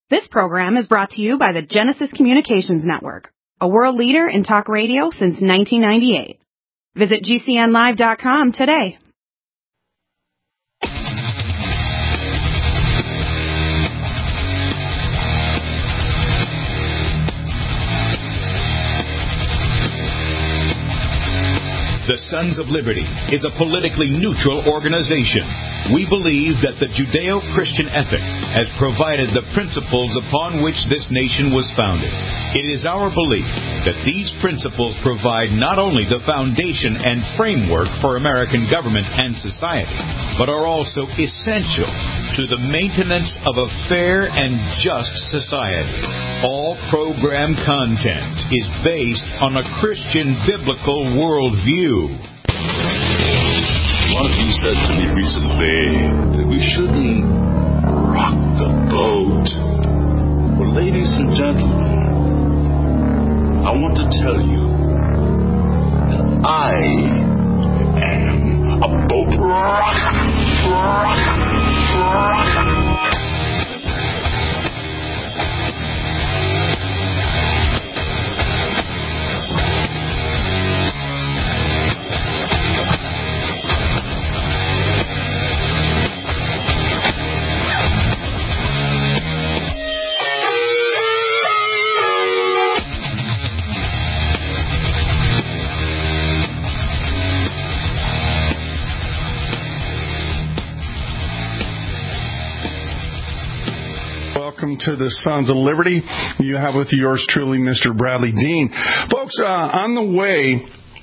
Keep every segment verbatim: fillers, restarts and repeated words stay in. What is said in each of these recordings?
This program is brought to you by the Genesis Communications Network, a world leader in talk radio since nineteen ninety-eight. Visit G C N live dot com today. The Sons of Liberty is a politically neutral organization. We believe that the Judeo-Christian ethic has provided the principles upon which this nation was founded. It is our belief that these principles provide not only the foundation and framework for American government and society, but are also essential to the maintenance of a fair and just society. All program content is based on a Christian biblical worldview. One of you said to me recently that we shouldn't rock the boat. Well, ladies and gentlemen, I want to tell you that I am a boat rocker. rocker, rocker. Welcome to the Sons of Liberty. You have with yours truly, Mister Bradley Dean. Folks, uh, on the way,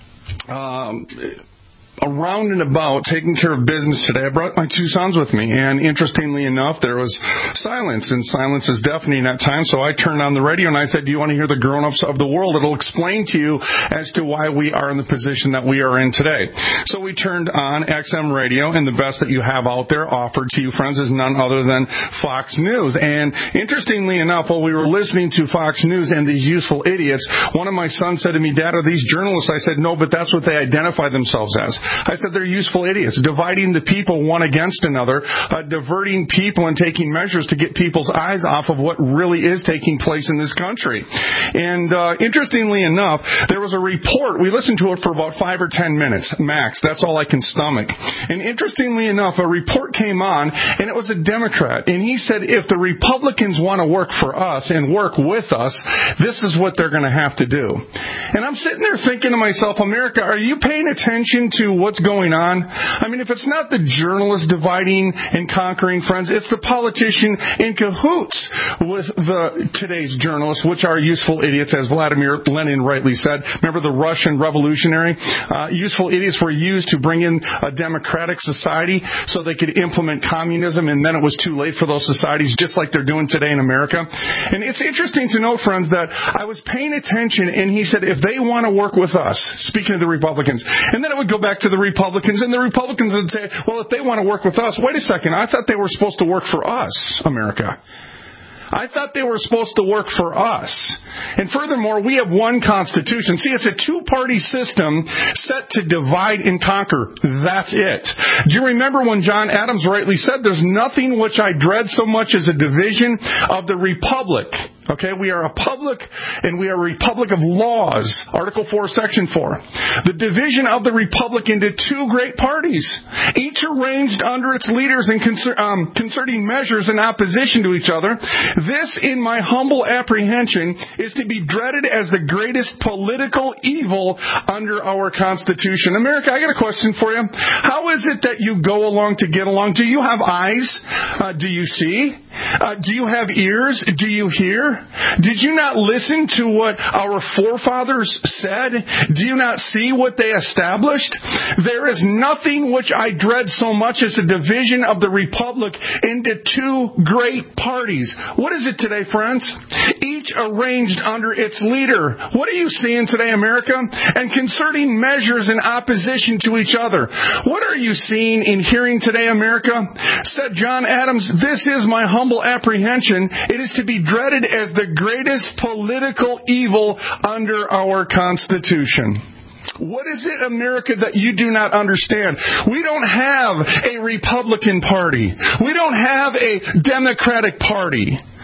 um, around and about taking care of business today, I brought my two sons with me, and interestingly enough, there was silence, and silence is deafening at times, so I turned on the radio and I said, do you want to hear the grown-ups of the world? It'll explain to you as to why we are in the position that we are in today. So we turned on X M radio, and the best that you have out there offered to you, friends, is none other than Fox News. And interestingly enough, while we were listening to Fox News and these useful idiots, one of my sons said to me, Dad, are these journalists? I said, no, but that's what they identify themselves as. I said they're useful idiots, dividing the people one against another, uh, diverting people and taking measures to get people's eyes off of what really is taking place in this country. And uh, interestingly enough, there was a report. We listened to it for about five or ten minutes, max. That's all I can stomach. And interestingly enough, a report came on, and it was a Democrat. And he said, if the Republicans want to work for us and work with us, this is what they're going to have to do. And I'm sitting there thinking to myself, America, are you paying attention to what's going on? I mean, if it's not the journalist dividing and conquering, friends, it's the politician in cahoots with the today's journalists, which are useful idiots, as Vladimir Lenin rightly said. Remember the Russian revolutionary? Uh, useful idiots were used to bring in a democratic society so they could implement communism, and then it was too late for those societies, just like they're doing today in America. And it's interesting to note, friends, that I was paying attention, and he said, if they want to work with us, speaking of the Republicans, and then it would go back to the Republicans, and the Republicans would say, well, if they want to work with us, wait a second, I thought they were supposed to work for us, America. I thought they were supposed to work for us. And furthermore, we have one Constitution. See, it's a two-party system set to divide and conquer. That's it. Do you remember when John Adams rightly said, there's nothing which I dread so much as a division of the republic. Okay, we are a public, and we are a republic of laws. Article four, Section four. The division of the republic into two great parties, each arranged under its leaders and concer- um, concerting measures in opposition to each other. This, in my humble apprehension, is to be dreaded as the greatest political evil under our Constitution. America, I got a question for you. How is it that you go along to get along? Do you have eyes? Uh, do you see? Uh, do you have ears? Do you hear? Did you not listen to what our forefathers said? Do you not see what they established? There is nothing which I dread so much as a division of the republic into two great parties. What is it today, friends? Each arranged under its leader. What are you seeing today, America? And concerning measures in opposition to each other. What are you seeing and hearing today, America? Said John Adams, this is my humble apprehension. It is to be dreaded as the greatest political evil under our Constitution. What is it, America, that you do not understand? We don't have a Republican Party. We don't have a Democratic Party.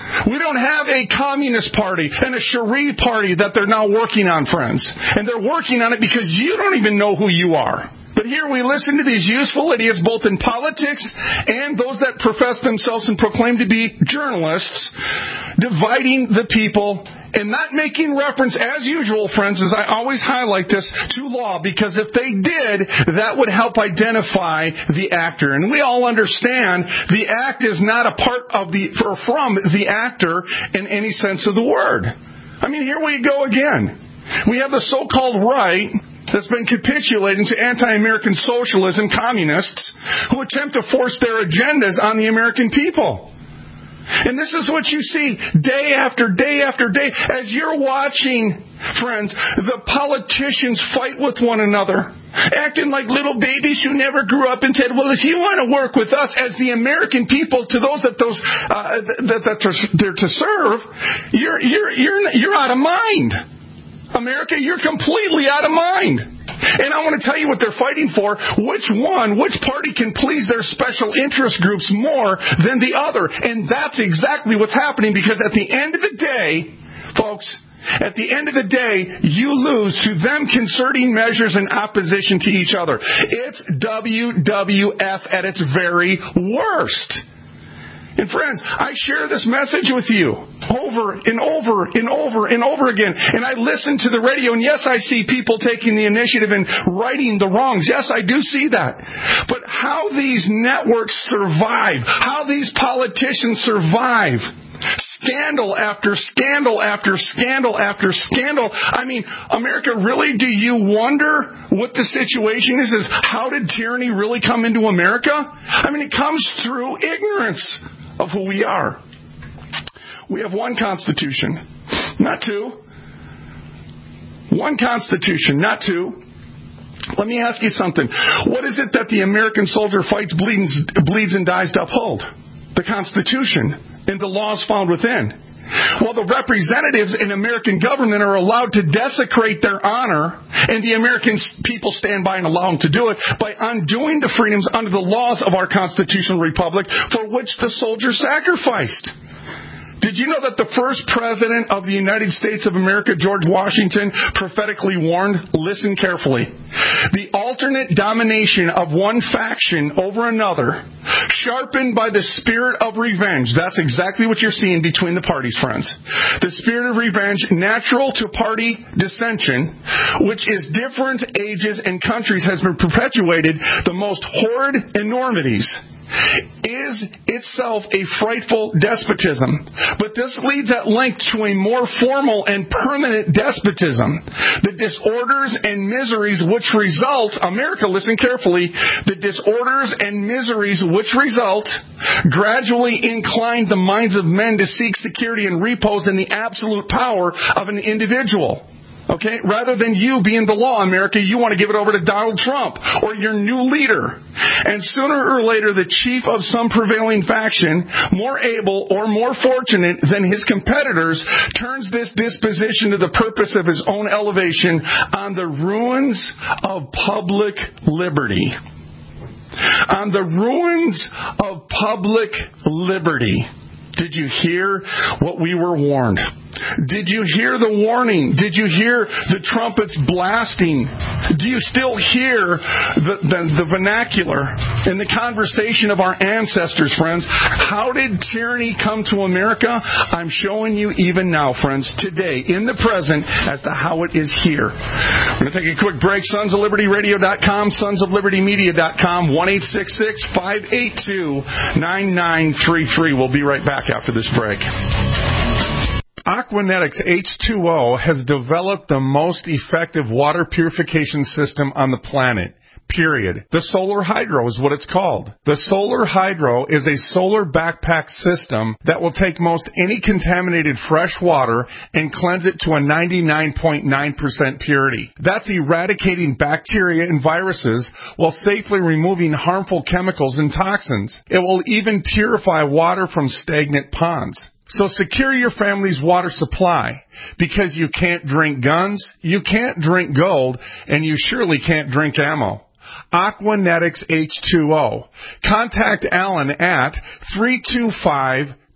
We don't have a communist party and a Sharif party that they're now working on, friends. And they're working on it because you don't even know who you are. But here we listen to these useful idiots, both in politics and those that profess themselves and proclaim to be journalists, dividing the people and not making reference, as usual, friends, as I always highlight this, to law, because if they did, that would help identify the actor. And we all understand the act is not a part of the, or from the actor in any sense of the word. I mean, here we go again. We have the so-called right that's been capitulating to anti-American socialism, communists, who attempt to force their agendas on the American people. And this is what you see day after day after day as you're watching, friends, the politicians fight with one another, acting like little babies who never grew up and said, well, if you want to work with us as the American people, to those that those uh, that, that they're to serve, you're you're you're you're out of mind. America, you're completely out of mind. And I want to tell you what they're fighting for. Which one, which party can please their special interest groups more than the other? And that's exactly what's happening, because at the end of the day, folks, at the end of the day, you lose to them concerting measures in opposition to each other. It's W W F at its very worst. And friends, I share this message with you over and over and over and over again. And I listen to the radio, and yes, I see people taking the initiative and righting the wrongs. Yes, I do see that. But how these networks survive, how these politicians survive, scandal after scandal after scandal after scandal. I mean, America, really, do you wonder what the situation is? Is how did tyranny really come into America? I mean, it comes through ignorance of who we are. We have one Constitution, not two. One Constitution, not two. Let me ask you something. What is it that the American soldier fights, bleeds, bleeds and dies to uphold? The Constitution and the laws found within. Well, the representatives in American government are allowed to desecrate their honor, and the American people stand by and allow them to do it by undoing the freedoms under the laws of our constitutional republic for which the soldiers sacrificed. Did you know that the first president of the United States of America, George Washington, prophetically warned, listen carefully, the alternate domination of one faction over another, sharpened by the spirit of revenge. That's exactly what you're seeing between the parties, friends. The spirit of revenge, natural to party dissension, which is different ages and countries has been perpetuated the most horrid enormities, is itself a frightful despotism. But this leads at length to a more formal and permanent despotism. The disorders and miseries which result, America, listen carefully, the disorders and miseries which result gradually incline the minds of men to seek security and repose in the absolute power of an individual. Okay, rather than you being the law, America, you want to give it over to Donald Trump or your new leader. And sooner or later, the chief of some prevailing faction, more able or more fortunate than his competitors, turns this disposition to the purpose of his own elevation on the ruins of public liberty. On the ruins of public liberty. Did you hear what we were warned? Did you hear the warning? Did you hear the trumpets blasting? Do you still hear the, the, the vernacular and the conversation of our ancestors, friends? How did tyranny come to America? I'm showing you even now, friends, today, in the present, as to how it is here. We're going to take a quick break. sons of liberty radio dot com, sons of liberty media dot com, one eight six six, five eight two, nine nine three three. We'll be right back after this break. Aquanetics H two O has developed the most effective water purification system on the planet. Period. The Solar Hydro is what it's called. The Solar Hydro is a solar backpack system that will take most any contaminated fresh water and cleanse it to a ninety-nine point nine percent purity. That's eradicating bacteria and viruses while safely removing harmful chemicals and toxins. It will even purify water from stagnant ponds. So secure your family's water supply, because you can't drink guns, you can't drink gold, and you surely can't drink ammo. Aquanetics H two O. Contact Alan at three two five,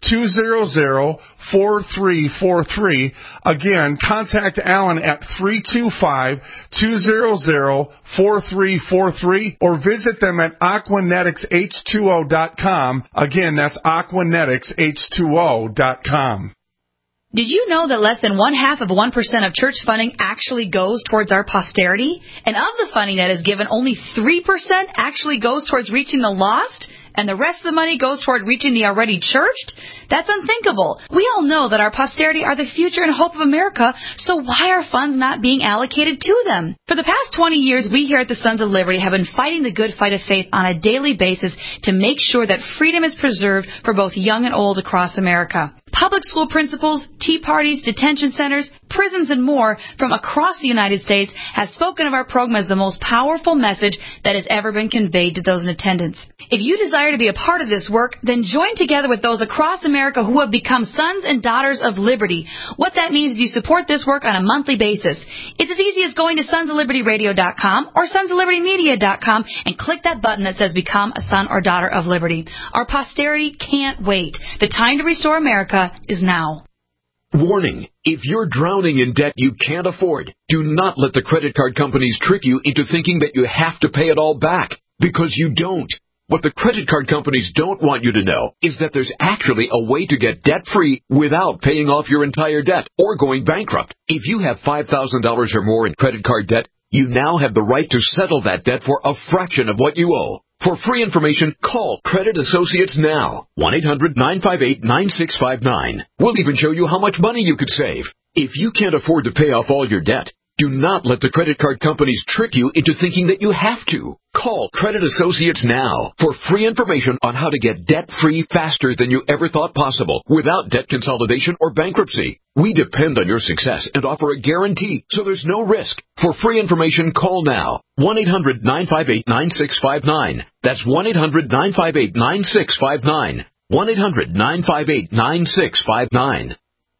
two hundred, four three four three. Again, contact Alan at three two five, two hundred, four three four three or visit them at aquanetics H two O dot com. Again, that's aquanetics H two O dot com. Did you know that less than one half of one percent of church funding actually goes towards our posterity? And of the funding that is given, only three percent actually goes towards reaching the lost? And the rest of the money goes toward reaching the already churched? That's unthinkable. We all know that our posterity are the future and hope of America, so why are funds not being allocated to them? For the past twenty years, we here at the Sons of Liberty have been fighting the good fight of faith on a daily basis to make sure that freedom is preserved for both young and old across America. Public school principals, tea parties, detention centers, prisons, and more from across the United States have spoken of our program as the most powerful message that has ever been conveyed to those in attendance. If you desire to be a part of this work, then join together with those across America who have become sons and daughters of liberty. What that means is you support this work on a monthly basis. It's as easy as going to sons of liberty radio dot com or sons of liberty media dot com and click that button that says Become a Son or Daughter of Liberty. Our posterity can't wait. The time to restore America is now. Warning, if you're drowning in debt you can't afford, do not let the credit card companies trick you into thinking that you have to pay it all back, because you don't. What the credit card companies don't want you to know is that there's actually a way to get debt-free without paying off your entire debt or going bankrupt. If you have five thousand dollars or more in credit card debt, you now have the right to settle that debt for a fraction of what you owe. For free information, call Credit Associates now. one eight hundred nine five eight nine six five nine. We'll even show you how much money you could save. If you can't afford to pay off all your debt, do not let the credit card companies trick you into thinking that you have to. Call Credit Associates now for free information on how to get debt-free faster than you ever thought possible without debt consolidation or bankruptcy. We depend on your success and offer a guarantee, so there's no risk. For free information, call now. one eight hundred nine five eight nine six five nine. That's one eight hundred nine five eight nine six five nine. one eight hundred nine five eight nine six five nine.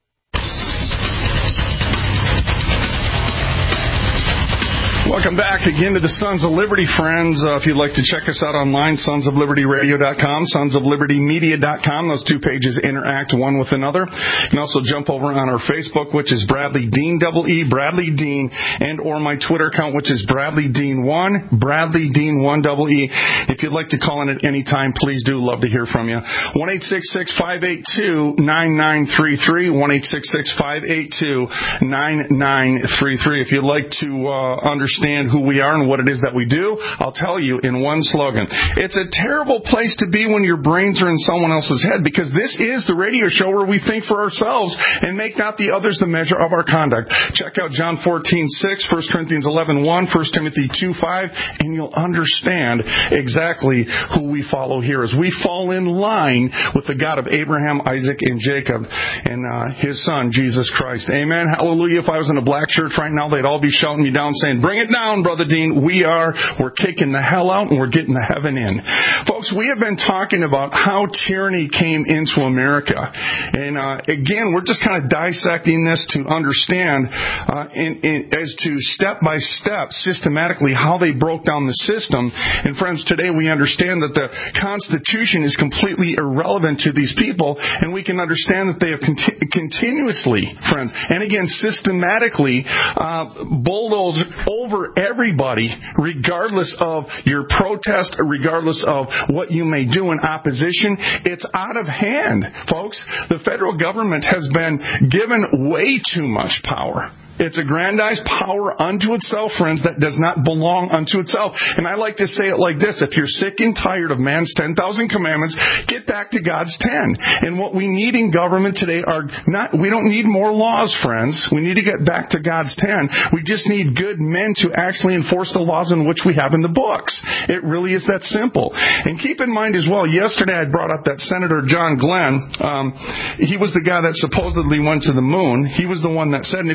Welcome back again to the Sons of Liberty, friends. Uh, if you'd like to check us out online, sons of liberty radio dot com, sons of liberty media dot com. Those two pages interact one with another. You can also jump over on our Facebook, which is Bradley Dean, double E, Bradley Dean, and or my Twitter account, which is Bradley Dean one, Bradley Dean one, double E. If you'd like to call in at any time, please do. Love to hear from you. one eight six six five eight two nine nine three three, one eight six six five eight two nine nine three three. If you'd like to uh, understand who we are and what it is that we do, I'll tell you in one slogan. It's a terrible place to be when your brains are in someone else's head, because this is the radio show where we think for ourselves and make not the others the measure of our conduct. Check out John fourteen six, First Corinthians eleven one, First Timothy two five, and you'll understand exactly who we follow here as we fall in line with the God of Abraham, Isaac, and Jacob and uh, his son, Jesus Christ. Amen. Hallelujah. If I was in a black church right now, they'd all be shouting me down saying, bring it down, Brother Dean. We are, we're kicking the hell out and we're getting the heaven in. Folks, we have been talking about how tyranny came into America. And uh, again, we're just kind of dissecting this to understand uh, in, in, as to step by step, systematically, how they broke down the system. And friends, today we understand that the Constitution is completely irrelevant to these people, and we can understand that they have conti- continuously, friends, and again, systematically uh, bulldozed over everybody, regardless of your protest, regardless of what you may do in opposition. It's out of hand, folks. The federal government has been given way too much power. It's aggrandized power unto itself, friends, that does not belong unto itself. And I like to say it like this. If you're sick and tired of man's ten thousand commandments, get back to God's ten. And what we need in government today are not, we don't need more laws, friends. We need to get back to God's ten. We just need good men to actually enforce the laws in which we have in the books. It really is that simple. And keep in mind as well, yesterday I brought up that Senator John Glenn. Um, he was the guy that supposedly went to the moon. He was the one that said, and if he did, I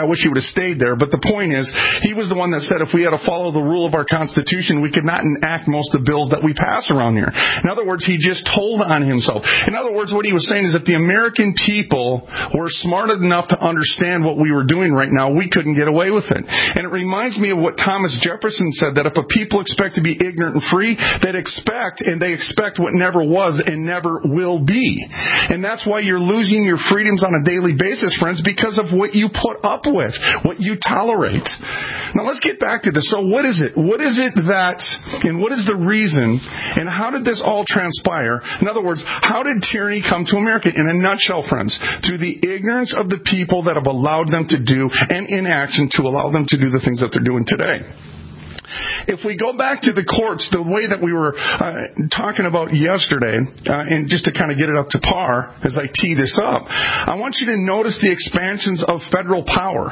wish he would have stayed there. But the point is, he was the one that said if we had to follow the rule of our Constitution, we could not enact most of the bills that we pass around here. In other words, he just told on himself. In other words, what he was saying is if the American people were smart enough to understand what we were doing right now, we couldn't get away with it. And it reminds me of what Thomas Jefferson said, that if a people expect to be ignorant and free, they'd expect, and they expect what never was and never will be. And that's why you're losing your freedoms on a daily basis, friends, because of what you put up with, what you tolerate. Now let's get back to this. So what is it? What is it that, and what is the reason, and how did this all transpire? In other words, how did tyranny come to America? In a nutshell, friends, through the ignorance of the people that have allowed them to do, and inaction to allow them to do the things that they're doing today. If we go back to the courts, the way that we were uh, talking about yesterday, uh, and just to kind of get it up to par as I tee this up, I want you to notice the expansions of federal power.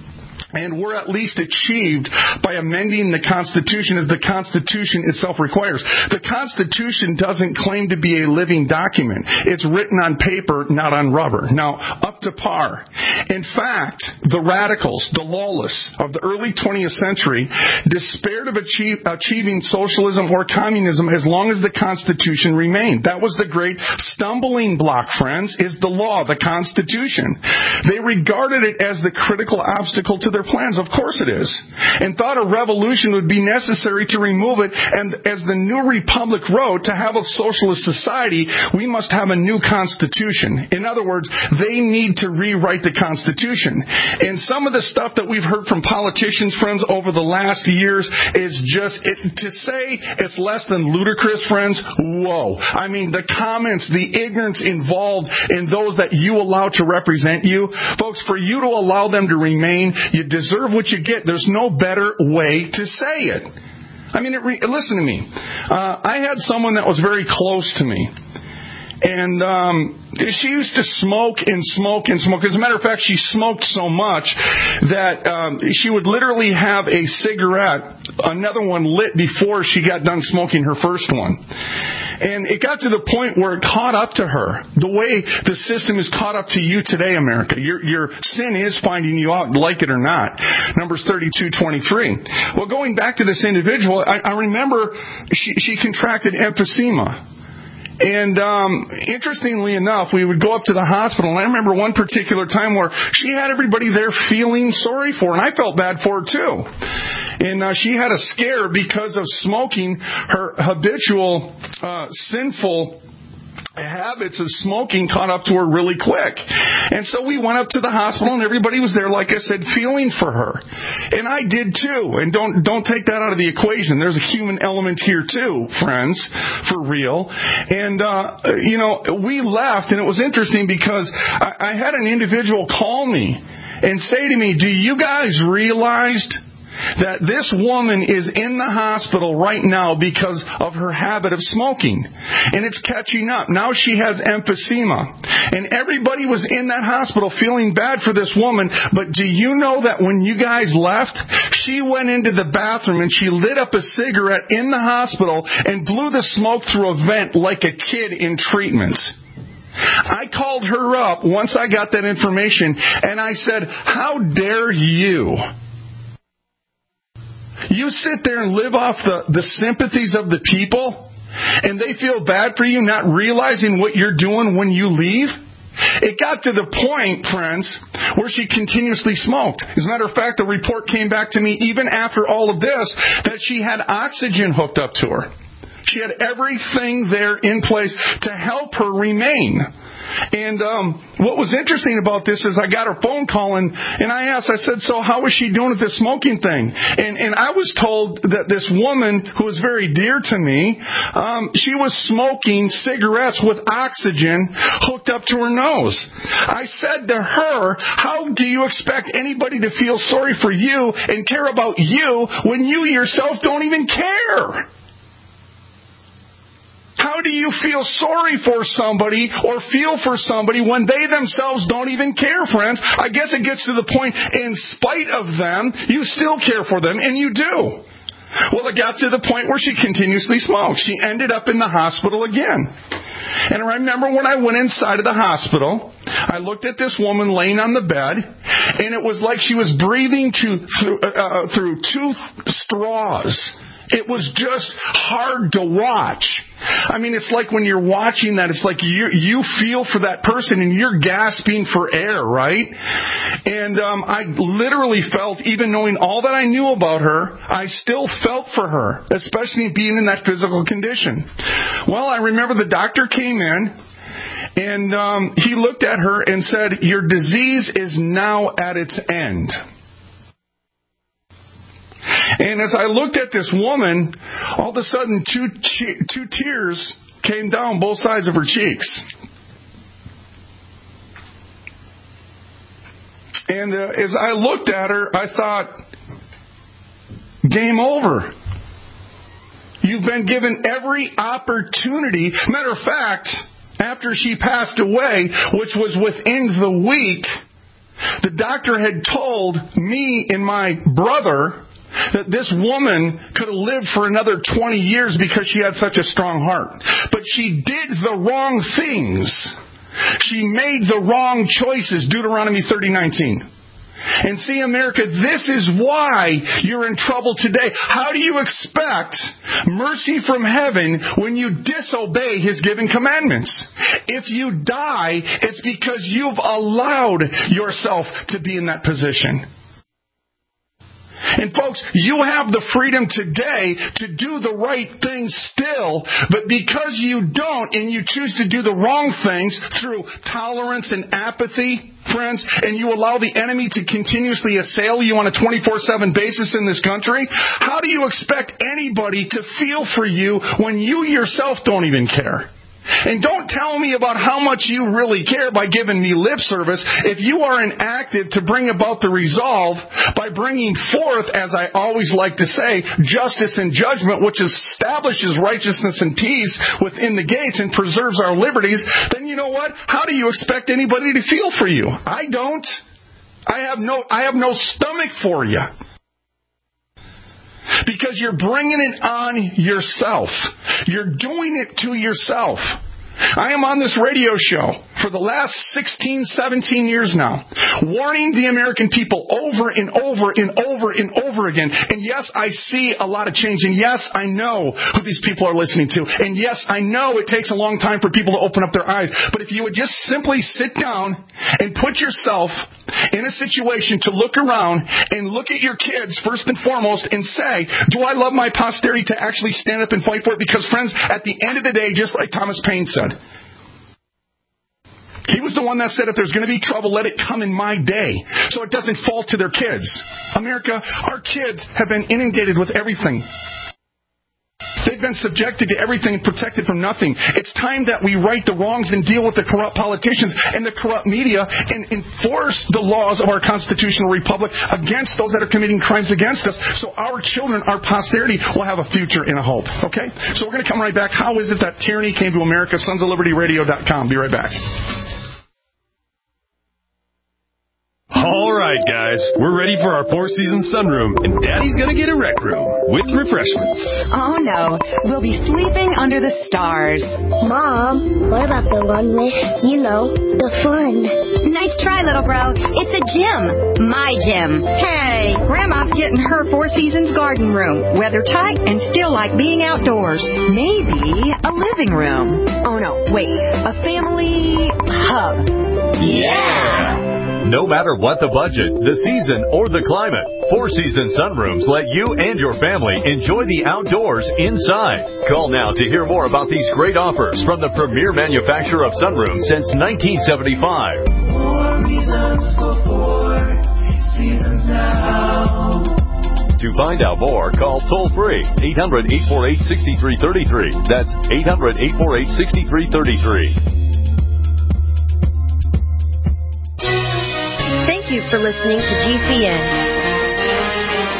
And were at least achieved by amending the Constitution as the Constitution itself requires. The Constitution doesn't claim to be a living document. It's written on paper, not on rubber. Now, up to par. In fact, the radicals, the lawless of the early twentieth century, despaired of achieve, achieving socialism or communism as long as the Constitution remained. That was the great stumbling block, friends, is the law, the Constitution. They regarded it as the critical obstacle to their plans. Of course it is. And thought a revolution would be necessary to remove it. And as the New Republic wrote, to have a socialist society, we must have a new constitution. In other words, they need to rewrite the Constitution. And some of the stuff that we've heard from politicians, friends, over the last years is just, it, to say it's less than ludicrous, friends, whoa. I mean, the comments, the ignorance involved in those that you allow to represent you. Folks, for you to allow them to remain, you deserve what you get. There's no better way to say it. I mean, it re- listen to me. Uh, I had someone that was very close to me. And um, she used to smoke and smoke and smoke. As a matter of fact, she smoked so much that um, she would literally have a cigarette, another one lit before she got done smoking her first one. And it got to the point where it caught up to her. The way the system is caught up to you today, America. Your, your sin is finding you out, like it or not. Numbers thirty-two twenty-three. Well, going back to this individual, I, I remember she, she contracted emphysema. And um, interestingly enough, we would go up to the hospital, and I remember one particular time where she had everybody there feeling sorry for her, and I felt bad for her too. And uh, she had a scare because of smoking. Her habitual uh, sinful habits of smoking caught up to her really quick. And so we went up to the hospital, and everybody was there, like I said, feeling for her. And I did too. And don't don't take that out of the equation. There's a human element here too, friends, for real. And, uh, you know, we left, and it was interesting because I, I had an individual call me and say to me, do you guys realize that this woman is in the hospital right now because of her habit of smoking? And it's catching up. Now she has emphysema. And everybody was in that hospital feeling bad for this woman. But do you know that when you guys left, she went into the bathroom and she lit up a cigarette in the hospital and blew the smoke through a vent like a kid in treatment? I called her up once I got that information, and I said, how dare you? You sit there and live off the, the sympathies of the people, and they feel bad for you, not realizing what you're doing when you leave? It got to the point, friends, where she continuously smoked. As a matter of fact, the report came back to me even after all of this that she had oxygen hooked up to her. She had everything there in place to help her remain. And um, what was interesting about this is I got her phone call, and, and I asked, I said, so how was she doing with this smoking thing? And, and I was told that this woman, who was very dear to me, um, she was smoking cigarettes with oxygen hooked up to her nose. I said to her, how do you expect anybody to feel sorry for you and care about you when you yourself don't even care? How do you feel sorry for somebody or feel for somebody when they themselves don't even care, friends? I guess it gets to the point, in spite of them, you still care for them, and you do. Well, it got to the point where she continuously smoked. She ended up in the hospital again. And I remember when I went inside of the hospital, I looked at this woman laying on the bed, and it was like she was breathing to, through, uh, through two straws. It was just hard to watch. I mean, it's like when you're watching that, it's like you you feel for that person and you're gasping for air, right? And um, I literally felt, even knowing all that I knew about her, I still felt for her, especially being in that physical condition. Well, I remember the doctor came in, and um, he looked at her and said, "Your disease is now at its end." And as I looked at this woman, all of a sudden two che- two tears came down both sides of her cheeks. And uh, as I looked at her, I thought, game over. You've been given every opportunity. Matter of fact, after she passed away, which was within the week, the doctor had told me and my brother that this woman could have lived for another twenty years because she had such a strong heart. But she did the wrong things. She made the wrong choices, Deuteronomy thirty nineteen. And see, America, this is why you're in trouble today. How do you expect mercy from heaven when you disobey His given commandments? If you die, it's because you've allowed yourself to be in that position. And folks, you have the freedom today to do the right things still, but because you don't and you choose to do the wrong things through tolerance and apathy, friends, and you allow the enemy to continuously assail you on a twenty-four seven basis in this country, how do you expect anybody to feel for you when you yourself don't even care? And don't tell me about how much you really care by giving me lip service if you are inactive to bring about the resolve by bringing forth, as I always like to say, justice and judgment, which establishes righteousness and peace within the gates and preserves our liberties. Then you know what? How do you expect anybody to feel for you? I don't. I have no, I have no stomach for you. Because you're bringing it on yourself. You're doing it to yourself. I am on this radio show for the last sixteen, seventeen years now, warning the American people over and over and over and over again. And yes, I see a lot of change. And yes, I know who these people are listening to. And yes, I know it takes a long time for people to open up their eyes. But if you would just simply sit down and put yourself in a situation to look around and look at your kids first and foremost and say, do I love my posterity to actually stand up and fight for it? Because friends, at the end of the day, just like Thomas Paine said, he was the one that said, if there's going to be trouble, let it come in my day, so it doesn't fall to their kids. America, our kids have been inundated with everything. They've been subjected to everything and protected from nothing. It's time that we right the wrongs and deal with the corrupt politicians and the corrupt media and enforce the laws of our constitutional republic against those that are committing crimes against us, so our children, our posterity, will have a future and a hope. Okay? So we're going to come right back. How is it that tyranny came to America? Sons of Liberty Radio dot com. Be right back. All right, guys, we're ready for our four-season sunroom, and Daddy's going to get a rec room with refreshments. Oh, no. We'll be sleeping under the stars. Mom, what about the one with, you know, the fun? Nice try, little bro. It's a gym. My gym. Hey, Grandma's getting her Four Seasons garden room. Weather tight and still like being outdoors. Maybe a living room. Oh, no, wait. A family hub. Yeah! No matter what the budget, the season, or the climate, Four Seasons Sunrooms let you and your family enjoy the outdoors inside. Call now to hear more about these great offers from the premier manufacturer of sunrooms since nineteen seventy-five. Four reasons for Four Seasons now. To find out more, call toll-free eight hundred, eight four eight, six three three three. That's eight hundred, eight four eight, six three three three. Thank you for listening to G C N.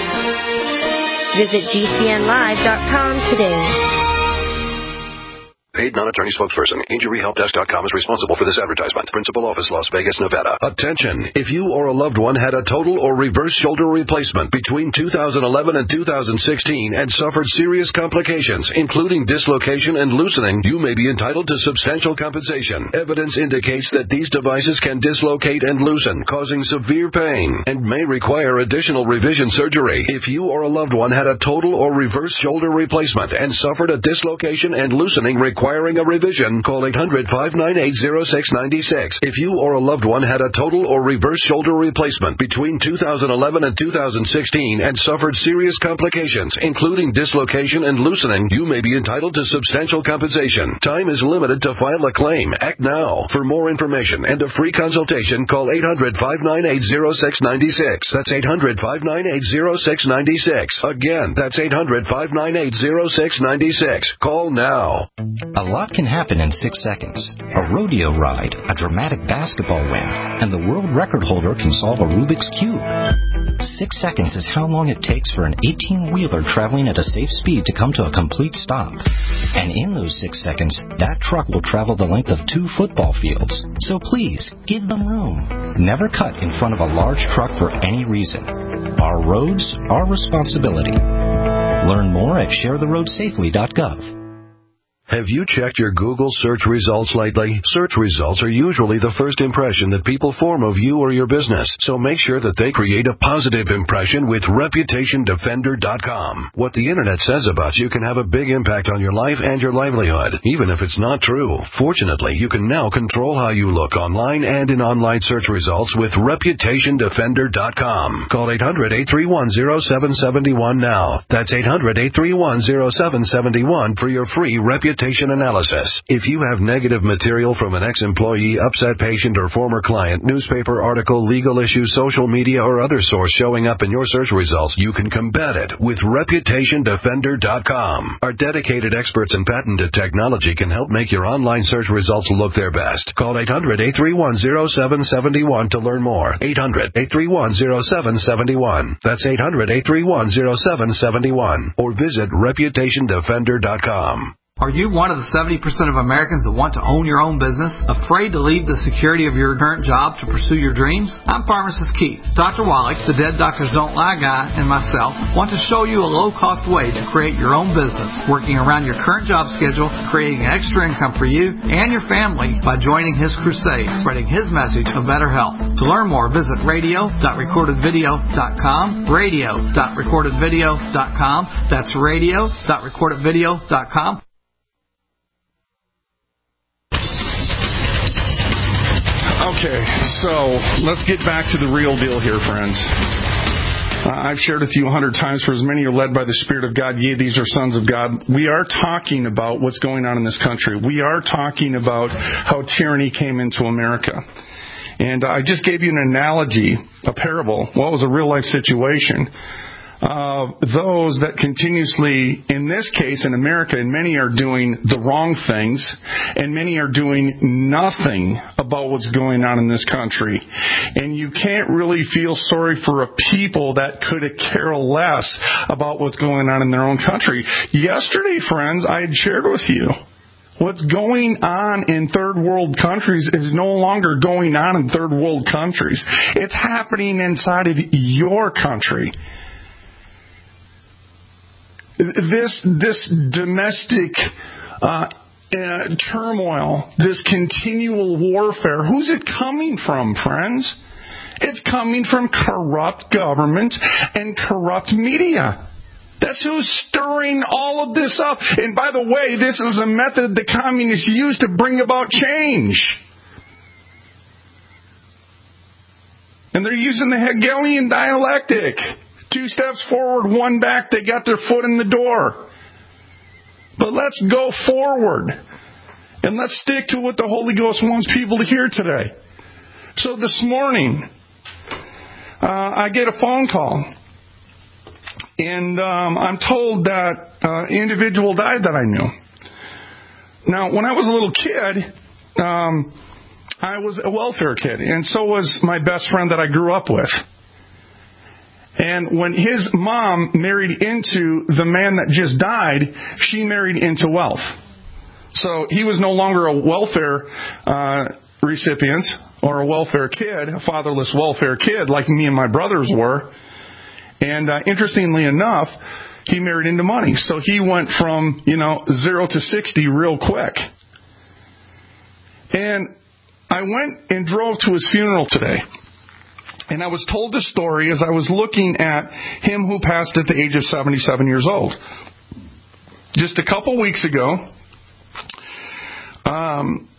Visit G C N live dot com today. Paid non-attorney spokesperson. Injury Help Desk dot com is responsible for this advertisement. Principal office, Las Vegas, Nevada. Attention. If you or a loved one had a total or reverse shoulder replacement between two thousand eleven and two thousand sixteen and suffered serious complications, including dislocation and loosening, you may be entitled to substantial compensation. Evidence indicates that these devices can dislocate and loosen, causing severe pain, and may require additional revision surgery. If you or a loved one had a total or reverse shoulder replacement and suffered a dislocation and loosening requiring a revision, call eight hundred, five nine eight, zero six nine six. If you or a loved one had a total or reverse shoulder replacement between two thousand eleven and two thousand sixteen and suffered serious complications, including dislocation and loosening, you may be entitled to substantial compensation. Time is limited to file a claim. Act now. For more information and a free consultation, call eight hundred, five nine eight, zero six nine six. That's eight hundred, five nine eight, zero six nine six. Again, that's eight hundred, five nine eight, zero six nine six. Call now. A lot can happen in six seconds. A rodeo ride, a dramatic basketball win, and the world record holder can solve a Rubik's Cube. Six seconds is how long it takes for an eighteen-wheeler traveling at a safe speed to come to a complete stop. And in those six seconds, that truck will travel the length of two football fields. So please, give them room. Never cut in front of a large truck for any reason. Our roads, our responsibility. Learn more at share the road safely dot gov. Have you checked your Google search results lately? Search results are usually the first impression that people form of you or your business, so make sure that they create a positive impression with reputation defender dot com. What the internet says about you can have a big impact on your life and your livelihood, even if it's not true. Fortunately, you can now control how you look online and in online search results with reputation defender dot com. Call eight hundred, eight three one, zero seven seven one now. That's eight hundred, eight three one, zero seven seven one for your free reputation analysis. If you have negative material from an ex-employee, upset patient, or former client, newspaper article, legal issue, social media, or other source showing up in your search results, you can combat it with reputation defender dot com. Our dedicated experts in patented technology can help make your online search results look their best. Call eight hundred, eight three one, zero seven seven one to learn more. eight hundred, eight three one, zero seven seven one. That's eight hundred, eight three one, zero seven seven one. Or visit reputation defender dot com. Are you one of the seventy percent of Americans that want to own your own business? Afraid to leave the security of your current job to pursue your dreams? I'm Pharmacist Keith. Doctor Wallach, the Dead Doctors Don't Lie guy, and myself want to show you a low-cost way to create your own business, working around your current job schedule, creating an extra income for you and your family by joining his crusade, spreading his message of better health. To learn more, visit radio dot recorded video dot com, radio dot recorded video dot com. That's radio dot recorded video dot com. Okay, so let's get back to the real deal here, friends. Uh, I've shared with you a hundred times, for as many are led by the Spirit of God, yea, these are sons of God. We are talking about what's going on in this country. We are talking about how tyranny came into America. And I just gave you an analogy, a parable. Well, it was a real-life situation. Uh, those that continuously, in this case in America, and many are doing the wrong things, and many are doing nothing about what's going on in this country. And you can't really feel sorry for a people that could care less about what's going on in their own country. Yesterday, friends, I had shared with you, what's going on in third world countries is no longer going on in third world countries. It's happening inside of your country. This this domestic uh, uh, turmoil, this continual warfare, who's it coming from, friends? It's coming from corrupt government and corrupt media. That's who's stirring all of this up. And by the way, this is a method the communists use to bring about change. And they're using the Hegelian dialectic. Two steps forward, one back, they got their foot in the door. But let's go forward. And let's stick to what the Holy Ghost wants people to hear today. So this morning, uh, I get a phone call. And um, I'm told that uh, an individual died that I knew. Now, when I was a little kid, um, I was a welfare kid. And so was my best friend that I grew up with. And when his mom married into the man that just died, she married into wealth. So he was no longer a welfare uh, recipient or a welfare kid, a fatherless welfare kid like me and my brothers were. And uh, interestingly enough, he married into money. So he went from, you know, zero to sixty real quick. And I went and drove to his funeral today. And I was told the story as I was looking at him who passed at the age of seventy-seven years old. Just a couple weeks ago, um,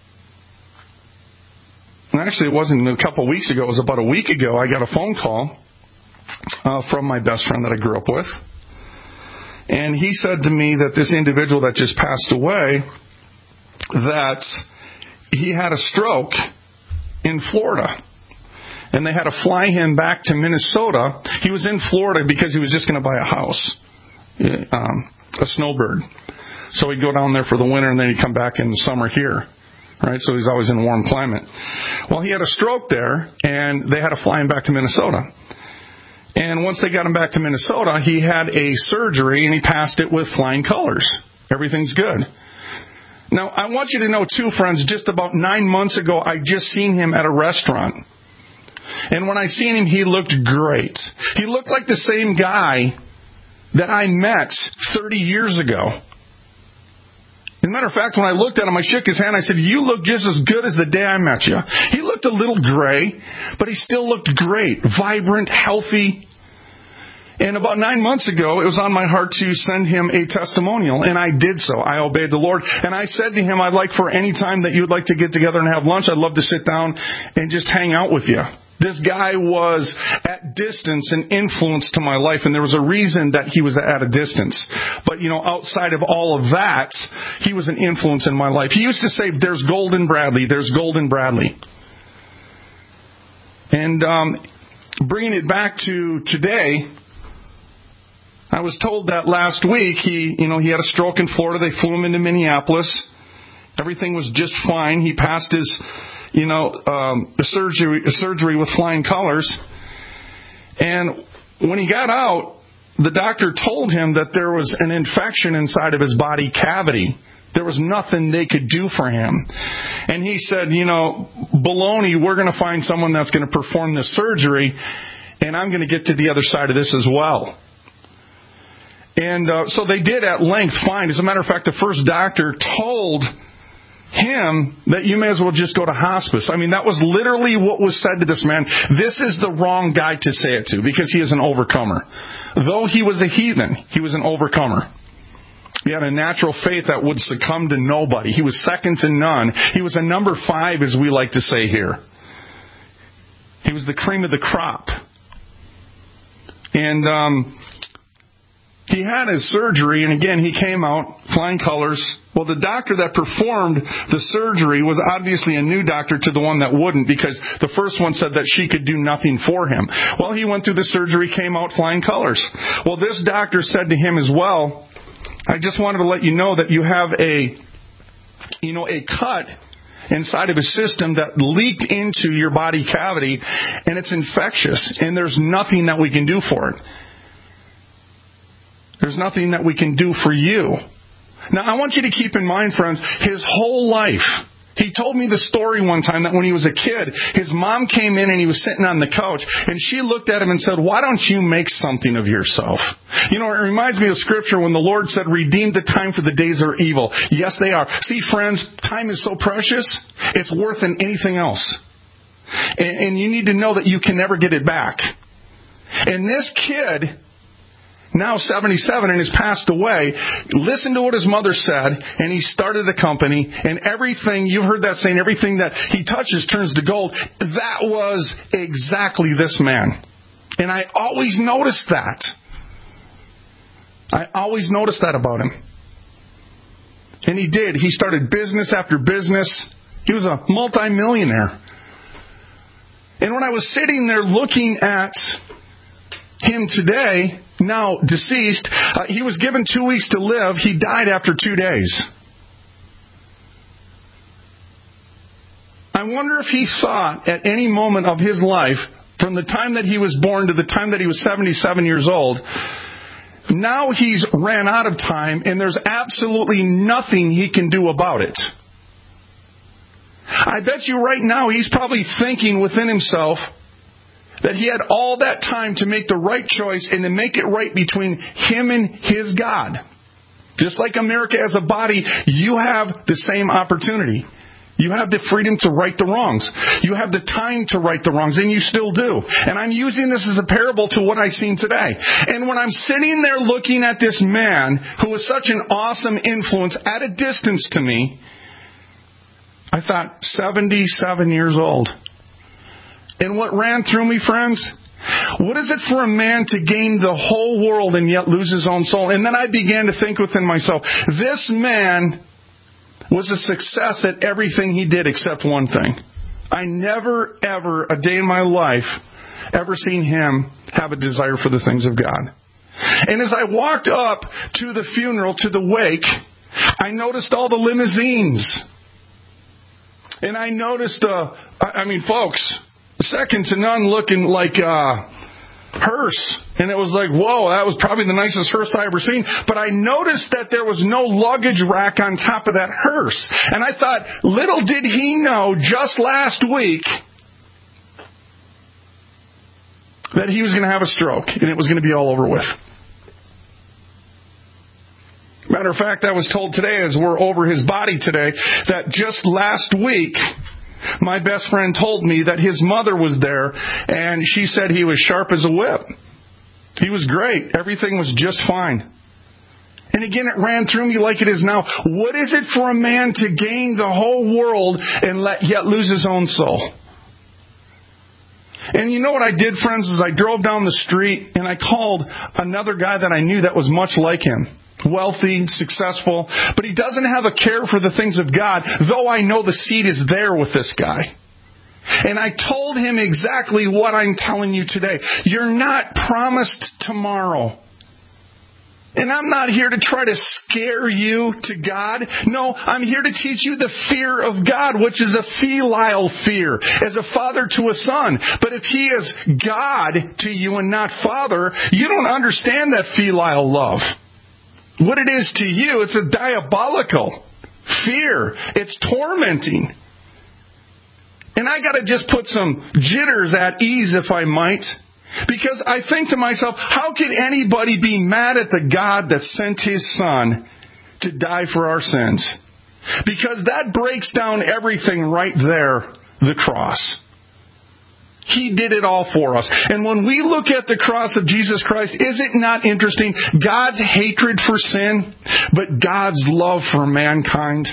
actually it wasn't a couple weeks ago, it was about a week ago, I got a phone call uh, from my best friend that I grew up with. And he said to me that this individual that just passed away, that he had a stroke in Florida. And they had to fly him back to Minnesota. He was in Florida because he was just going to buy a house, um, a snowbird. So he'd go down there for the winter and then he'd come back in the summer here. Right? So he's always in a warm climate. Well, he had a stroke there and they had to fly him back to Minnesota. And once they got him back to Minnesota, he had a surgery and he passed it with flying colors. Everything's good. Now, I want you to know too, friends, just about nine months ago, I just seen him at a restaurant. And when I seen him, he looked great. He looked like the same guy that I met thirty years ago. As a matter of fact, when I looked at him, I shook his hand. I said, you look just as good as the day I met you. He looked a little gray, but he still looked great, vibrant, healthy. And about nine months ago, it was on my heart to send him a testimonial, and I did so. I obeyed the Lord. And I said to him, I'd like for any time that you'd like to get together and have lunch, I'd love to sit down and just hang out with you. This guy was at distance an influence to my life, and there was a reason that he was at a distance. But, you know, outside of all of that, he was an influence in my life. He used to say, there's gold in Bradley, there's gold in Bradley. And um, bringing it back to today, I was told that last week he, you know, he had a stroke in Florida. They flew him into Minneapolis. Everything was just fine. He passed his... you know, um, a surgery, a surgery with flying colors. And when he got out, the doctor told him that there was an infection inside of his body cavity. There was nothing they could do for him. And he said, you know, baloney, we're going to find someone that's going to perform this surgery, and I'm going to get to the other side of this as well. And uh, so they did at length find. As a matter of fact, the first doctor told him that you may as well just go to hospice. I mean, that was literally what was said to this man. This is the wrong guy to say it to because he is an overcomer. Though he was a heathen, he was an overcomer. He had a natural faith that would succumb to nobody. He was second to none. He was a number five, as we like to say here. He was the cream of the crop. And um, he had his surgery, and again, he came out flying colors. Well, the doctor that performed the surgery was obviously a new doctor to the one that wouldn't, because the first one said that she could do nothing for him. Well, he went through the surgery, came out flying colors. Well, this doctor said to him as well, I just wanted to let you know that you have a, you know, a cut inside of a system that leaked into your body cavity, and it's infectious, and there's nothing that we can do for it. There's nothing that we can do for you. Now, I want you to keep in mind, friends, his whole life. He told me the story one time that when he was a kid, his mom came in and he was sitting on the couch, and she looked at him and said, why don't you make something of yourself? You know, it reminds me of Scripture when the Lord said, redeem the time for the days are evil. Yes, they are. See, friends, time is so precious, it's worth than anything else. And, and you need to know that you can never get it back. And this kid, now seventy-seven and has passed away, listened to what his mother said, and he started a company, and everything, you've heard that saying, everything that he touches turns to gold. That was exactly this man. And I always noticed that. I always noticed that about him. And he did. He started business after business. He was a multimillionaire. And when I was sitting there looking at him today, now deceased, uh, he was given two weeks to live. He died after two days. I wonder if he thought at any moment of his life, from the time that he was born to the time that he was seventy-seven years old, Now he's ran out of time, and there's absolutely nothing he can do about it. I bet you right now he's probably thinking within himself that he had all that time to make the right choice and to make it right between him and his God. Just like America as a body, you have the same opportunity. You have the freedom to right the wrongs. You have the time to right the wrongs, and you still do. And I'm using this as a parable to what I've seen today. And when I'm sitting there looking at this man who was such an awesome influence at a distance to me, I thought, seventy-seven years old. And what ran through me, friends? What is it for a man to gain the whole world and yet lose his own soul? And then I began to think within myself, this man was a success at everything he did except one thing. I never, ever, a day in my life, ever seen him have a desire for the things of God. And as I walked up to the funeral, to the wake, I noticed all the limousines. And I noticed, uh, I mean, folks, second to none looking like uh, hearse. And it was like, whoa, that was probably the nicest hearse I ever seen. But I noticed that there was no luggage rack on top of that hearse. And I thought, little did he know just last week that he was going to have a stroke and it was going to be all over with. Matter of fact, I was told today as we're over his body today that just last week my best friend told me that his mother was there and she said he was sharp as a whip. He was great. Everything was just fine. And again, it ran through me like it is now. What is it for a man to gain the whole world and let, yet lose his own soul? And you know what I did, friends, is I drove down the street and I called another guy that I knew that was much like him. Wealthy, successful, but he doesn't have a care for the things of God, though I know the seed is there with this guy. And I told him exactly what I'm telling you today. You're not promised tomorrow. And I'm not here to try to scare you to God. No, I'm here to teach you the fear of God, which is a filial fear, as a father to a son. But if He is God to you and not Father, you don't understand that filial love. What it is to you, it's a diabolical fear. It's tormenting. And I got to just put some jitters at ease, if I might, because I think to myself, how could anybody be mad at the God that sent His Son to die for our sins? Because that breaks down everything right there, the cross. He did it all for us. And when we look at the cross of Jesus Christ, is it not interesting? God's hatred for sin, but God's love for mankind.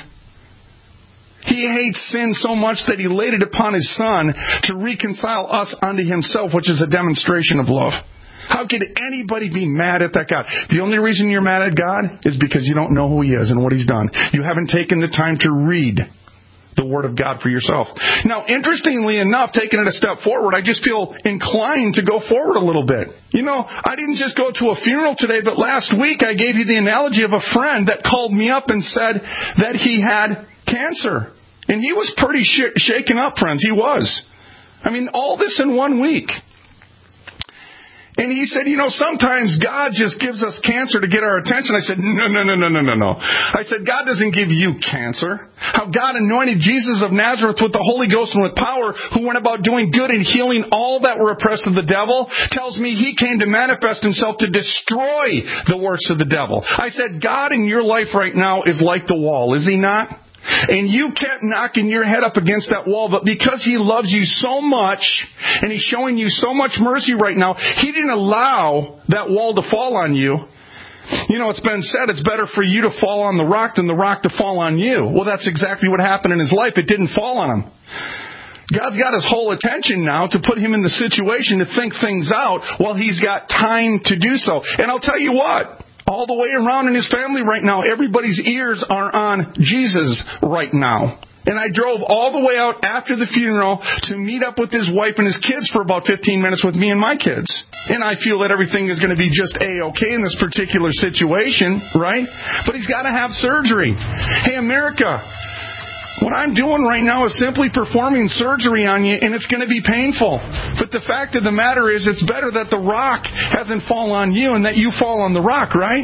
He hates sin so much that He laid it upon His Son to reconcile us unto Himself, which is a demonstration of love. How could anybody be mad at that God? The only reason you're mad at God is because you don't know who He is and what He's done. You haven't taken the time to read the Word of God for yourself. Now, interestingly enough, taking it a step forward, I just feel inclined to go forward a little bit. You know, I didn't just go to a funeral today, but last week I gave you the analogy of a friend that called me up and said that he had cancer. And he was pretty sh- shaken up, friends. He was. I mean, all this in one week. And he said, you know, sometimes God just gives us cancer to get our attention. I said, no, no, no, no, no, no, no. I said, God doesn't give you cancer. How God anointed Jesus of Nazareth with the Holy Ghost and with power, who went about doing good and healing all that were oppressed of the devil, tells me He came to manifest Himself to destroy the works of the devil. I said, God in your life right now is like the wall, is He not? And you kept knocking your head up against that wall, but because He loves you so much, and He's showing you so much mercy right now, He didn't allow that wall to fall on you. You know, it's been said it's better for you to fall on the rock than the rock to fall on you. Well, that's exactly what happened in his life. It didn't fall on him. God's got his whole attention now to put him in the situation to think things out while he's got time to do so. And I'll tell you what. All the way around in his family right now, everybody's ears are on Jesus right now. And I drove all the way out after the funeral to meet up with his wife and his kids for about fifteen minutes with me and my kids. And I feel that everything is going to be just A-okay in this particular situation, right? But he's got to have surgery. Hey, America, What I'm doing right now is simply performing surgery on you, and it's going to be painful. But the fact of the matter is, it's better that the rock hasn't fallen on you and that you fall on the rock, right?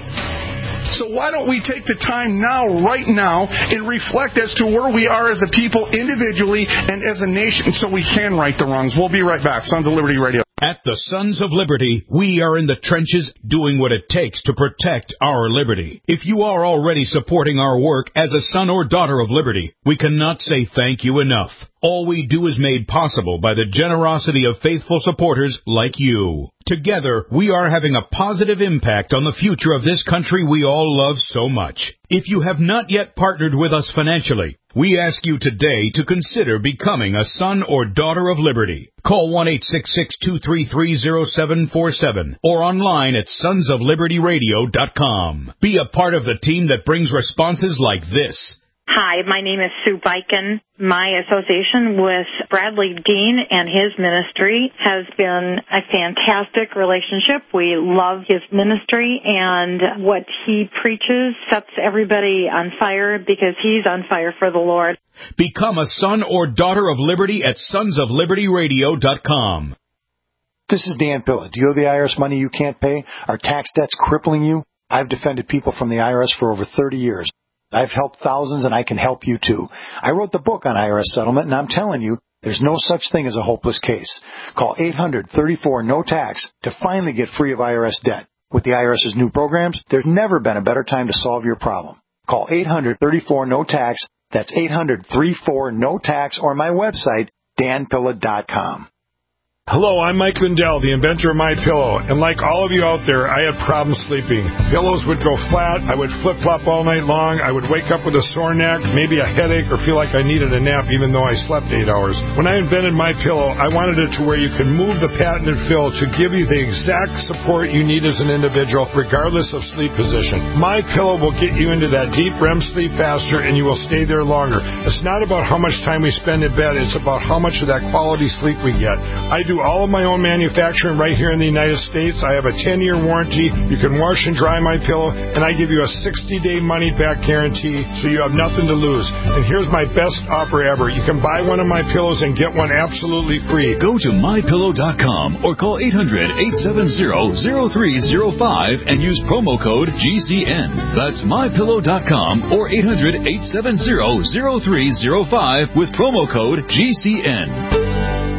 So why don't we take the time now, right now, and reflect as to where we are as a people individually and as a nation so we can right the wrongs. We'll be right back. Sons of Liberty Radio. At the Sons of Liberty, we are in the trenches doing what it takes to protect our liberty. If you are already supporting our work as a son or daughter of liberty, we cannot say thank you enough. All we do is made possible by the generosity of faithful supporters like you. Together, we are having a positive impact on the future of this country we all love so much. If you have not yet partnered with us financially, we ask you today to consider becoming a son or daughter of liberty. Call one eight six six, two three three, zero seven four seven or online at sons of liberty radio dot com. Be a part of the team that brings responses like this. Hi, my name is Sue Biken. My association with Bradley Dean and his ministry has been a fantastic relationship. We love his ministry, and what he preaches sets everybody on fire because he's on fire for the Lord. Become a son or daughter of liberty at sons of liberty radio dot com. This is Dan Pilla. Do you owe the I R S money you can't pay? Are tax debts crippling you? I've defended people from the I R S for over thirty years. I've helped thousands, and I can help you, too. I wrote the book on I R S settlement, and I'm telling you, there's no such thing as a hopeless case. Call eight hundred, thirty-four, no tax to finally get free of I R S debt. With the IRS's new programs, there's never been a better time to solve your problem. Call eight hundred, thirty-four, no tax. That's eight hundred, thirty-four, no tax, or my website, dan pilla dot com. Hello, I'm Mike Lindell, the inventor of MyPillow, and like all of you out there, I had problems sleeping. Pillows would go flat, I would flip-flop all night long, I would wake up with a sore neck, maybe a headache, or feel like I needed a nap even though I slept eight hours. When I invented MyPillow, I wanted it to where you can move the patented fill to give you the exact support you need as an individual, regardless of sleep position. MyPillow will get you into that deep R E M sleep faster, and you will stay there longer. It's not about how much time we spend in bed, it's about how much of that quality sleep we get. I do all of my own manufacturing right here in the United States. I have a ten-year warranty. You can wash and dry my pillow, and I give you a sixty-day money-back guarantee, so you have nothing to lose. And here's my best offer ever. You can buy one of my pillows and get one absolutely free. Go to my pillow dot com or call eight hundred, eight seven zero, zero three zero five and use promo code G C N. That's my pillow dot com or eight hundred, eight seven zero, zero three zero five with promo code G C N.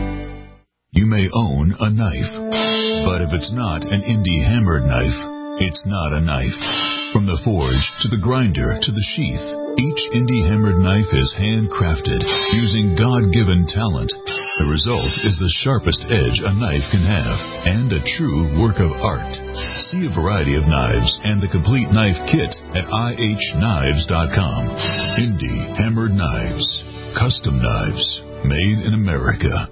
You may own a knife, but if it's not an indie hammered knife, it's not a knife. From the forge to the grinder to the sheath, each indie hammered knife is handcrafted using God-given talent. The result is the sharpest edge a knife can have and a true work of art. See a variety of knives and the complete knife kit at I H knives dot com. Indie hammered knives, custom knives, made in America.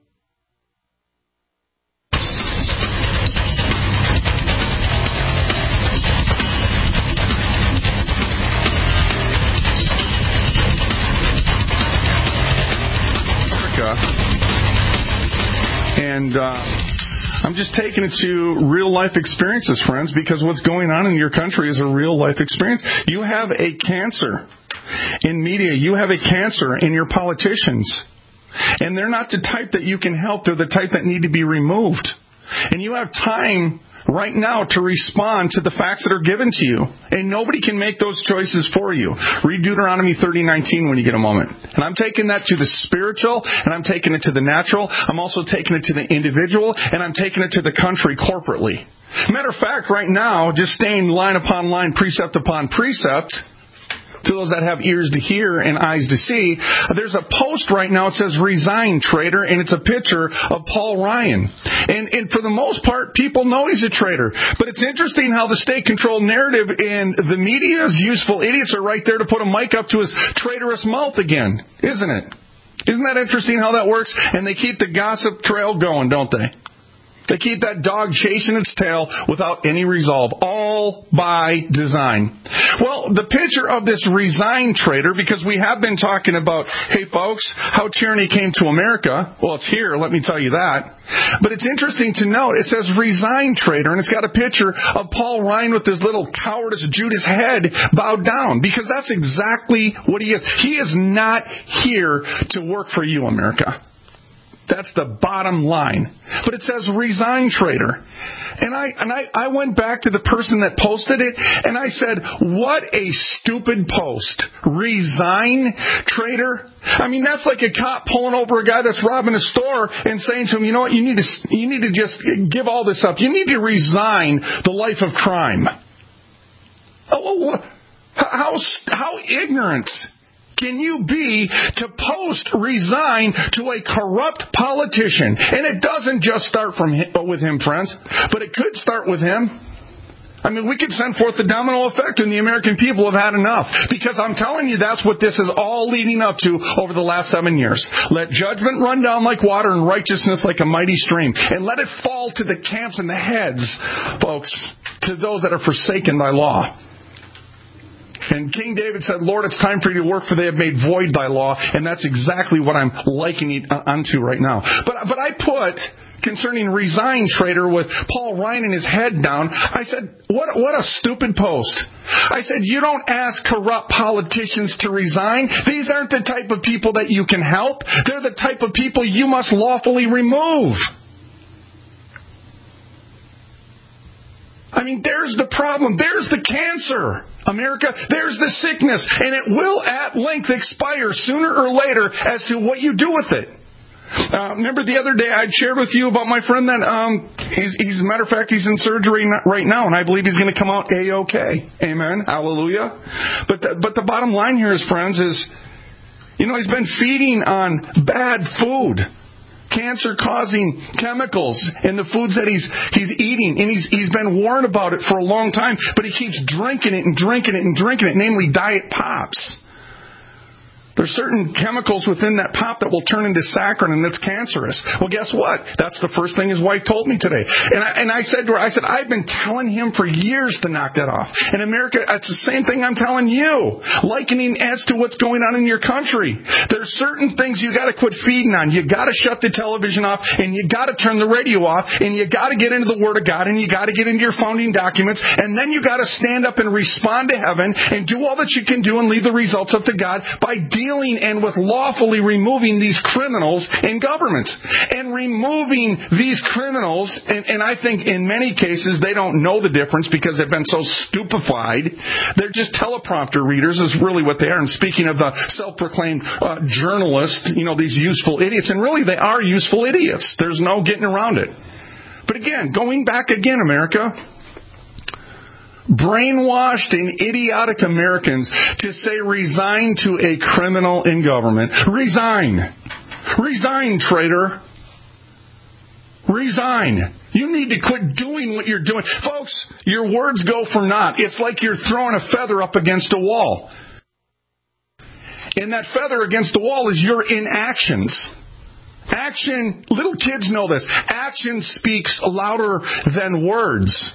And uh, I'm just taking it to real-life experiences, friends, because what's going on in your country is a real-life experience. You have a cancer in media. You have a cancer in your politicians. And they're not the type that you can help. They're the type that need to be removed. And you have time right now to respond to the facts that are given to you. And nobody can make those choices for you. Read Deuteronomy thirty nineteen when you get a moment. And I'm taking that to the spiritual, and I'm taking it to the natural. I'm also taking it to the individual, and I'm taking it to the country corporately. Matter of fact, right now, just staying line upon line, precept upon precept, to those that have ears to hear and eyes to see, there's a post right now. It says, "Resign, traitor," and it's a picture of Paul Ryan. And, and for the most part, people know he's a traitor. But it's interesting how the state-controlled narrative and the media's useful idiots are right there to put a mic up to his traitorous mouth again, isn't it? Isn't that interesting how that works? And they keep the gossip trail going, don't they? They keep that dog chasing its tail without any resolve, all by design. Well, the picture of this resigned traitor, because we have been talking about, hey folks, how tyranny came to America. Well, it's here, let me tell you that. But it's interesting to note, it says resign, traitor, and it's got a picture of Paul Ryan with his little cowardice Judas head bowed down, because that's exactly what he is. He is not here to work for you, America. That's the bottom line. But it says resign, traitor. And I and I, I went back to the person that posted it, and I said, what a stupid post. Resign, traitor? I mean, that's like a cop pulling over a guy that's robbing a store and saying to him, you know what, you need to you need to just give all this up. You need to resign the life of crime. Oh, how, how ignorant can you be to post resign to a corrupt politician? And it doesn't just start from him, with him, friends, but it could start with him. I mean, we could send forth the domino effect, and the American people have had enough. Because I'm telling you, that's what this is all leading up to over the last seven years. Let judgment run down like water and righteousness like a mighty stream. And let it fall to the camps and the heads, folks, to those that are forsaken by law. And King David said, Lord, it's time for you to work, for they have made void thy law. And that's exactly what I'm likening it unto right now. But but I put, concerning resign, traitor, with Paul Ryan and his head down, I said, what, what a stupid post. I said, you don't ask corrupt politicians to resign. These aren't the type of people that you can help. They're the type of people you must lawfully remove. I mean, there's the problem. There's the cancer, America. There's the sickness. And it will at length expire sooner or later as to what you do with it. Uh, remember the other day I shared with you about my friend that, um, he's, he's, as a matter of fact, he's in surgery right now, and I believe he's going to come out A-okay. Amen. Hallelujah. But the, but the bottom line here is, friends, is, you know, he's been feeding on bad food, cancer-causing chemicals in the foods that he's he's eating. And he's he's been warned about it for a long time, but he keeps drinking it and drinking it and drinking it, namely Diet Pops. There's certain chemicals within that pop that will turn into saccharin, and it's cancerous. Well, guess what? That's the first thing his wife told me today. And I, and I said to her, I said, I've been telling him for years to knock that off. In America, it's the same thing I'm telling you, likening as to what's going on in your country. There's certain things you got to quit feeding on. You got to shut the television off, and you got to turn the radio off, and you got to get into the Word of God, and you got to get into your founding documents, and then you got to stand up and respond to heaven and do all that you can do and leave the results up to God by dealing and with lawfully removing these criminals in government. And removing these criminals, and, and I think in many cases they don't know the difference because they've been so stupefied. They're just teleprompter readers is really what they are. And speaking of the self-proclaimed uh, journalists, you know, these useful idiots, and really they are useful idiots. There's no getting around it. But again, going back again, America, brainwashed and idiotic Americans to say resign to a criminal in government. Resign. Resign, traitor. Resign. You need to quit doing what you're doing. Folks, your words go for naught. It's like you're throwing a feather up against a wall. And that feather against the wall is your inactions. Action, little kids know this. Action speaks louder than words.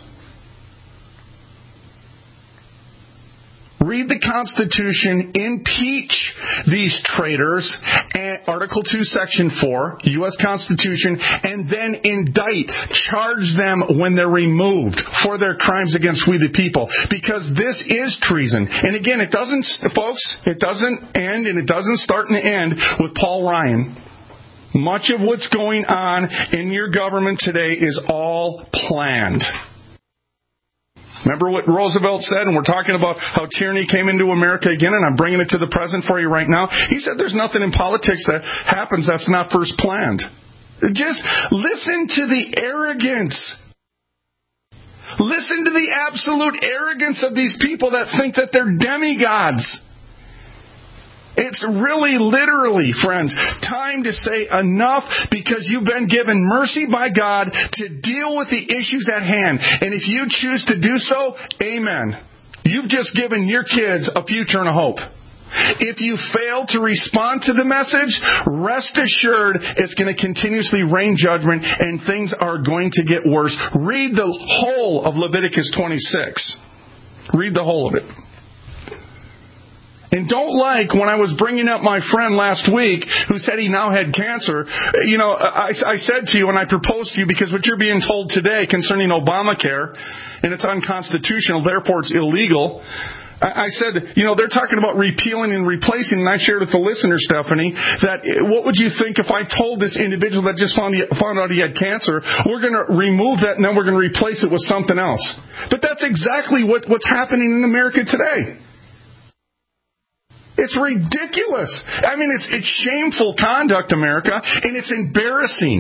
Read the Constitution, impeach these traitors, Article two, Section four, U S Constitution, and then indict, charge them when they're removed for their crimes against we the people. Because this is treason. And again, it doesn't, folks, it doesn't end and it doesn't start and end with Paul Ryan. Much of what's going on in your government today is all planned. Remember what Roosevelt said, and we're talking about how tyranny came into America again, and I'm bringing it to the present for you right now. He said there's nothing in politics that happens that's not first planned. Just listen to the arrogance. Listen to the absolute arrogance of these people that think that they're demigods. It's really, literally, friends, time to say enough, because you've been given mercy by God to deal with the issues at hand. And if you choose to do so, amen. You've just given your kids a future and a hope. If you fail to respond to the message, rest assured it's going to continuously rain judgment and things are going to get worse. Read the whole of Leviticus twenty-six. Read the whole of it. And don't like when I was bringing up my friend last week who said he now had cancer. You know, I, I said to you and I proposed to you because what you're being told today concerning Obamacare, and it's unconstitutional, therefore it's illegal. I said, you know, they're talking about repealing and replacing, and I shared with the listener, Stephanie, that what would you think if I told this individual that just found, he, found out he had cancer, we're going to remove that and then we're going to replace it with something else. But that's exactly what, what's happening in America today. It's ridiculous. I mean, it's it's shameful conduct, America, and it's embarrassing.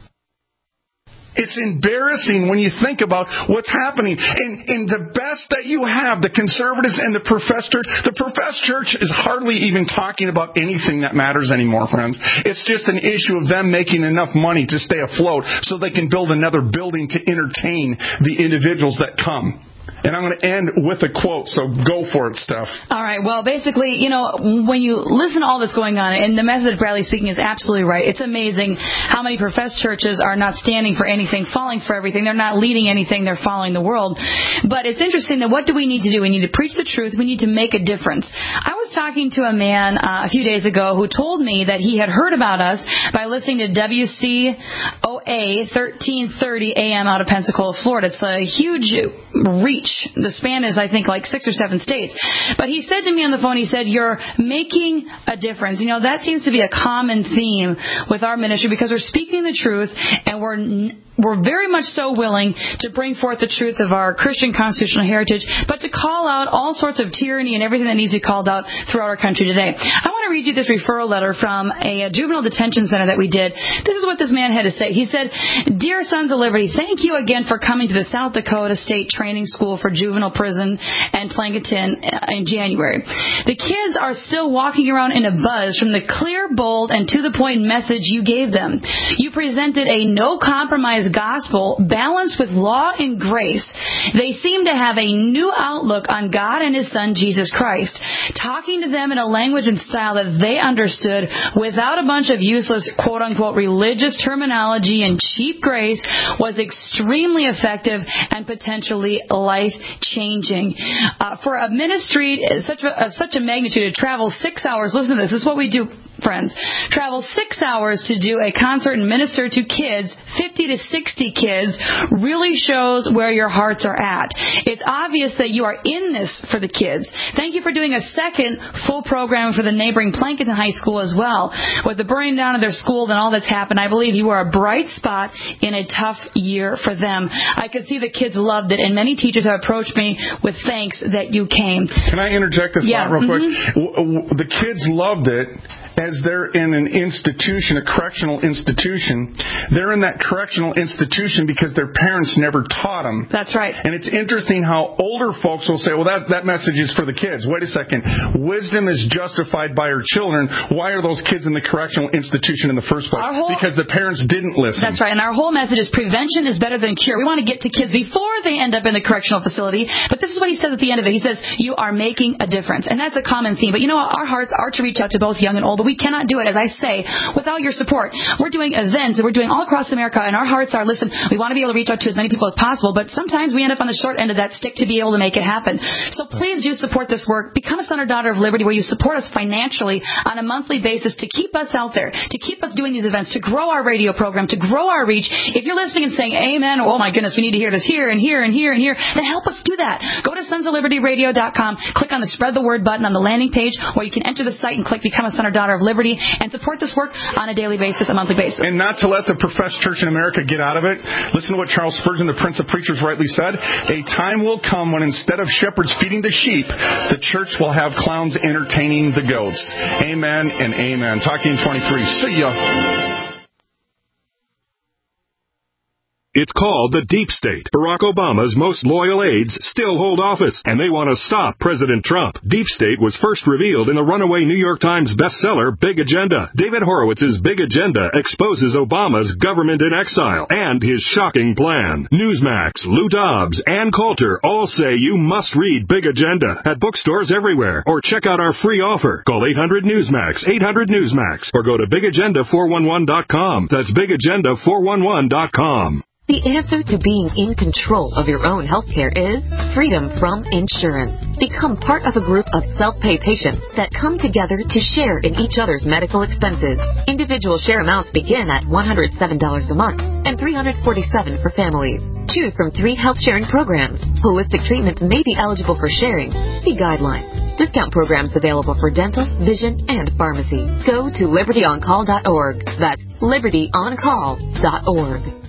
It's embarrassing when you think about what's happening. And, and the best that you have, the conservatives and the professed church, the professed church is hardly even talking about anything that matters anymore, friends. It's just an issue of them making enough money to stay afloat so they can build another building to entertain the individuals that come. And I'm going to end with a quote, so go for it, Steph. All right. Well, basically, you know, when you listen to all that's going on, and the message Bradley's speaking is absolutely right. It's amazing how many professed churches are not standing for anything, falling for everything. They're not leading anything. They're following the world. But it's interesting that what do we need to do? We need to preach the truth. We need to make a difference. I was talking to a man uh, a few days ago who told me that he had heard about us by listening to W C O A thirteen thirty A M out of Pensacola, Florida. It's a huge reach. The span is, I think, like six or seven states. But he said to me on the phone, he said, you're making a difference. You know, that seems to be a common theme with our ministry because we're speaking the truth and we're we're very much so willing to bring forth the truth of our Christian constitutional heritage, but to call out all sorts of tyranny and everything that needs to be called out throughout our country today. I want to read you this referral letter from a, a juvenile detention center that we did. This is what this man had to say. He said, Dear Sons of Liberty, thank you again for coming to the South Dakota State Training School for Juvenile Prison and Plankinton in January. The kids are still walking around in a buzz from the clear, bold, and to-the-point message you gave them. You presented a no-compromise gospel balanced with law and grace. They seem to have a new outlook on God and His Son, Jesus Christ. Talking to them in a language and style that they understood without a bunch of useless, quote-unquote, religious terminology and cheap grace was extremely effective and potentially life-changing. Uh, for a ministry such a, of such a magnitude to travel six hours, listen to this, this is what we do, friends. Travel six hours to do a concert and minister to kids, fifty to sixty kids, really shows where your hearts are at. It's obvious that you are in this for the kids. Thank you for doing a second full program for the neighboring Plankinton High School as well. With the burning down of their school and all that's happened, I believe you are a bright spot in a tough year for them. I could see the kids loved it, and many teachers have approached me with thanks that you came. Can I interject a yeah. thought real mm-hmm. quick? The kids loved it as they're in an institution, a correctional institution. They're in that correctional institution because their parents never taught them. That's right. And it's interesting how older folks will say, well, that, that message is for the kids. Wait a second. Wisdom is justified by our children. Why are those kids in the correctional institution in the first place? Whole, because the parents didn't listen. That's right. And our whole message is prevention is better than cure. We want to get to kids before they end up in the correctional facility. But this is what he says at the end of it. He says, you are making a difference. And that's a common theme. But you know what? Our hearts are to reach out to both young and old. But we cannot do it, as I say, without your support. We're doing events, and we're doing all across America, and our hearts are, listen, we want to be able to reach out to as many people as possible, but sometimes we end up on the short end of that stick to be able to make it happen. So please do support this work. Become a son or daughter of Liberty, where you support us financially on a monthly basis to keep us out there, to keep us doing these events, to grow our radio program, to grow our reach. If you're listening and saying, amen, oh my goodness, we need to hear this here and here and here and here, then help us do that. Go to sons of liberty radio dot com, click on the spread the word button on the landing page, or you can enter the site and click become a son or daughter of Liberty and support this work on a daily basis, a monthly basis. And not to let the professed church in America get out of it, listen to what Charles Spurgeon, the Prince of Preachers, rightly said. A time will come when instead of shepherds feeding the sheep, the church will have clowns entertaining the goats. Amen and amen. Talking twenty-three. See ya. It's called the Deep State. Barack Obama's most loyal aides still hold office, and they want to stop President Trump. Deep State was first revealed in the runaway New York Times bestseller, Big Agenda. David Horowitz's Big Agenda exposes Obama's government in exile and his shocking plan. Newsmax, Lou Dobbs, and Coulter all say you must read Big Agenda at bookstores everywhere, or check out our free offer. Call eight hundred Newsmax, eight hundred Newsmax, or go to big agenda four one one dot com. That's big agenda four one one dot com. The answer to being in control of your own healthcare is freedom from insurance. Become part of a group of self-pay patients that come together to share in each other's medical expenses. Individual share amounts begin at one hundred seven dollars a month and three hundred forty-seven dollars for families. Choose from three health sharing programs. Holistic treatments may be eligible for sharing. See guidelines. Discount programs available for dental, vision, and pharmacy. Go to liberty on call dot org. That's liberty on call dot org.